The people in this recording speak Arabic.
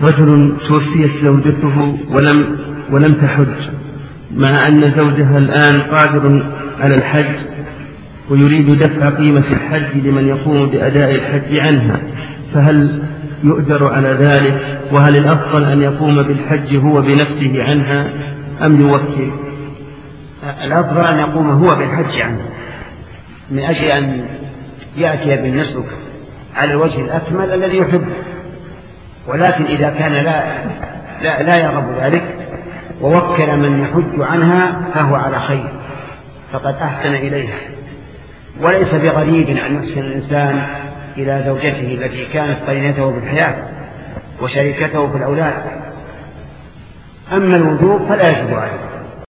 رجل توفيت زوجته ولم تحج، مع أن زوجها الآن قادر على الحج ويريد دفع قيمة الحج لمن يقوم بأداء الحج عنها، فهل يؤجر على ذلك؟ وهل الأفضل أن يقوم بالحج هو بنفسه عنها أم يوكل؟ الأفضل أن يقوم هو بالحج عنها من أجل أن يأتي بالنسك على الوجه الأكمل الذي يحبه، ولكن إذا كان لا يرغب ذلك ووكل من يحج عنها فهو على خير، فقد أحسن إليها. وليس بغريب أن يحسن الإنسان إلى زوجته التي كانت قرينته بالحياة وشريكته في الأولاد. أما الوجوب فلا يجب عليه.